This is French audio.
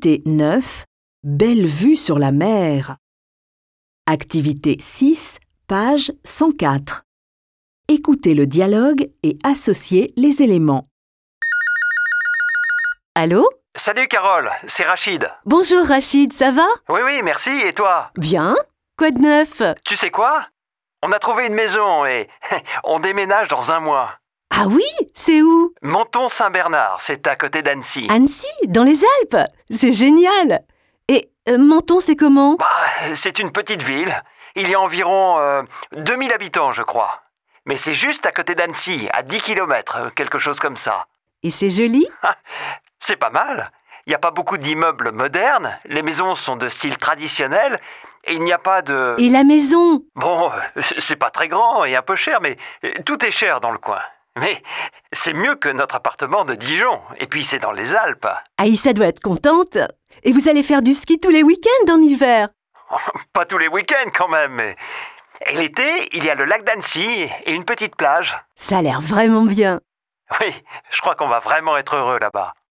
Activité 9. Belle vue sur la mer. Activité 6, page 104. Écoutez le dialogue et associez les éléments. Allô? Salut Carole, c'est Rachid. Bonjour Rachid, ça va? Oui, merci, et toi? Bien. Quoi de neuf? Tu sais quoi? On a trouvé une maison et on déménage dans 1 mois. Ah oui? C'est où? Menton-Saint-Bernard, c'est à côté d'Annecy. Annecy, dans les Alpes. C'est génial. Et Menton, c'est comment? C'est une petite ville. Il y a environ 2000 habitants, je crois. Mais c'est juste à côté d'Annecy, à 10 km, quelque chose comme ça. Et c'est joli? C'est pas mal. Il n'y a pas beaucoup d'immeubles modernes, les maisons sont de style traditionnel, et il n'y a pas de... Et la maison? Bon, c'est pas très grand et un peu cher, mais tout est cher dans le coin. Mais c'est mieux que notre appartement de Dijon, et puis c'est dans les Alpes. Aïssa doit être contente. Et vous allez faire du ski tous les week-ends en hiver? Pas tous les week-ends quand même, mais... Et l'été, il y a le lac d'Annecy et une petite plage. Ça a l'air vraiment bien. Oui, je crois qu'on va vraiment être heureux là-bas.